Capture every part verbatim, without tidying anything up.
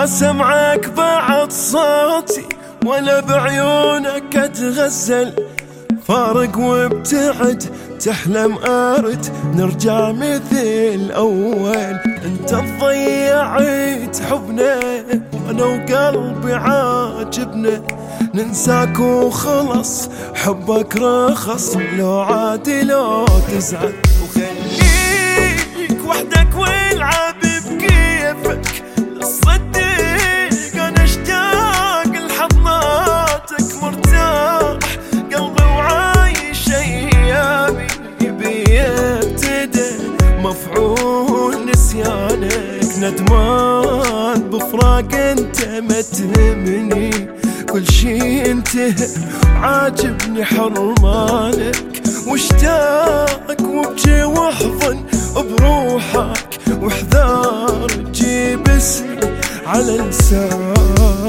ما سمعك بعد صوتي ولا بعيونك اتغزل، فارق وابتعد تحلم ارد نرجع مثل اول. انت ضيعت حبنا وانا وقلبي عاجبنا، ننساك وخلص حبك رخص، لو عادي لو تزعل وخليك وحدك والعب بكيفك. صدق انا اشتاق لحضناتك، مرتاح قلبي وعايش ايامي بيبتدى مفعول نسيانك. ندمان بفراق انت ما تهمني، كل شي انتهى عاجبني حرمانك، واشتاق وابكي واحضن بروحك، واحذر تجيب اسمي على لسانك.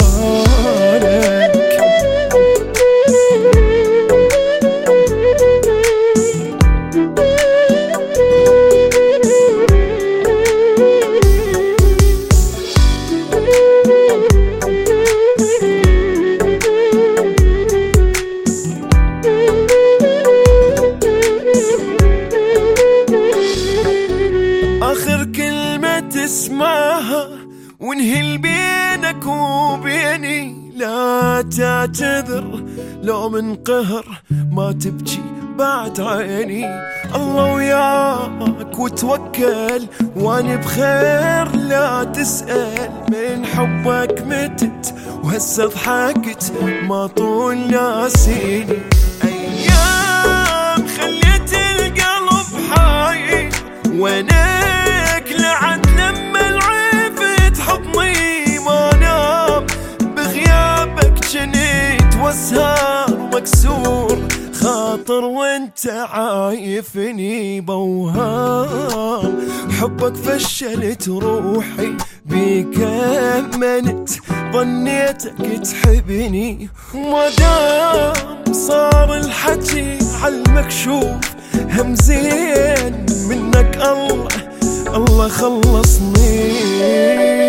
آخر كلمة تسمعها وانهي بينك وبيني، لا تعتذر لو من قهر ما تبكي بعد عيني. الله وياك وتوكل واني بخير، لا تسأل من حبك متت وهسه ضحكت ما طول ناسيني. أيام خليت القلب حايل وينك لعد لما العفت حضني ما نام، بغيابك جنيت واسهر مكسور خاطر وانت عايفني بوهام. حبك فشلت روحي بيك امنت، ظنيتك تحبني وما دام صار الحكي عالمكشوف هم زين منك. الله الله خلصني.